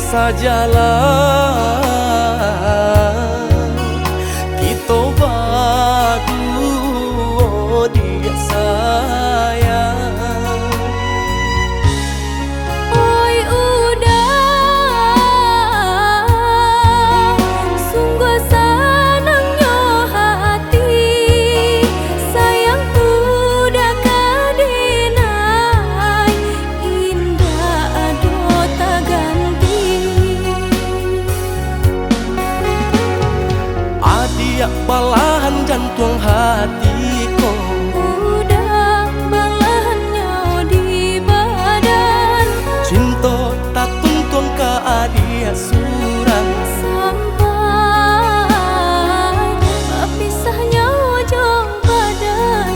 sajalah kita berdua dia sayang. Oi udah sungguh senangnya hati sayang udah kadinai indah ado tak ganti. Adia balahan jantung hatiku Udah balahannya di badan cinta tak tuntun ke adia surang sampai berpisahnya ujung badan.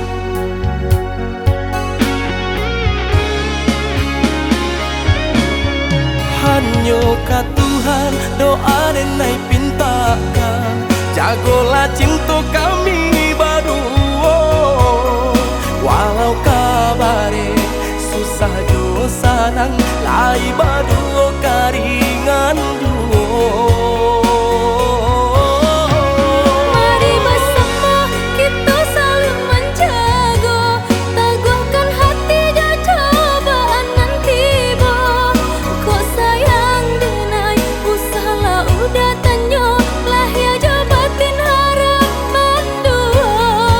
hanya ka Tuhan doa denai pintakan jagolah cinta kami berdua walau kabare susah jo sanang lai berdua karingan duo. Mari bersama kita saling menjaga teguhkan hati dan cobaan nanti tiba. Kok sayang denai usahlah udah tanyo lah ya jabatin harapan dua.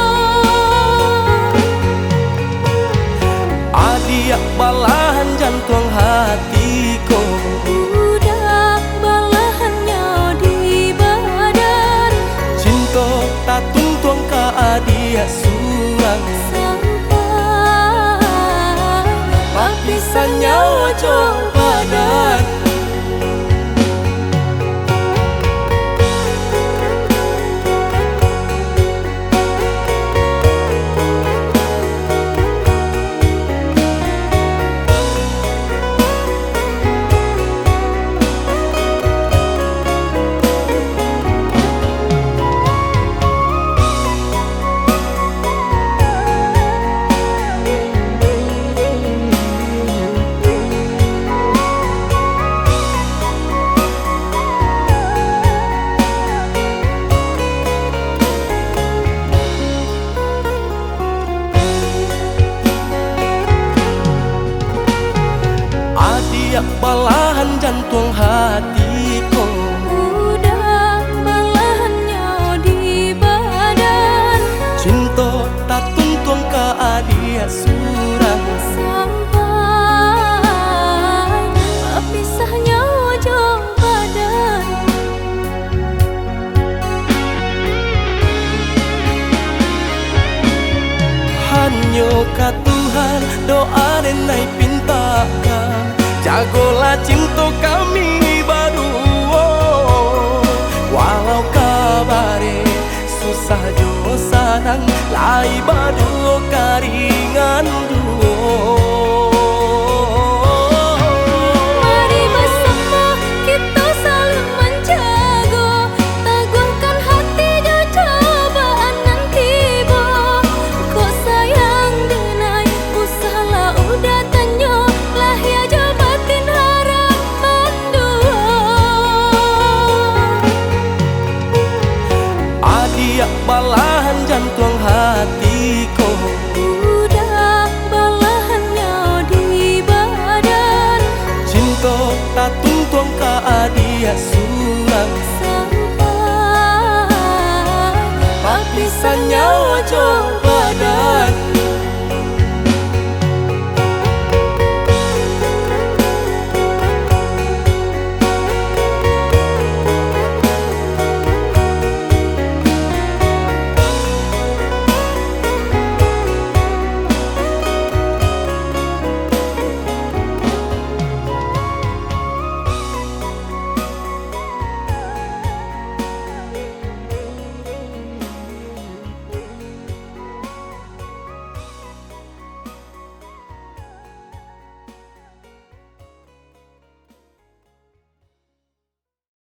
Adia balahan jantung hatiku Udah balahannya di badan cinta tak tuntun ke adia surang sampai pisahnya ujung badan. Adia balahan jantung hatiku Udah balahannya di badan cinta tak tuntun ke adia surang sampai berpisahnya ujung badan. hanya ka Tuhan doa denai pintakan jagolah cinta kami berdua walau kabare susah jo sanang lai berdua karingan duo. Mari bersama kita saling menjaga teguhkan hati dan cobaan nanti tiba. Kok sayang denai usahlah udah tanyo lah ya jabatin harapan dua. Adia balahan jantung hatiku Udah balahannya di badan cinta tak tuntun ke adia surang sampai pisahnya ujung badan.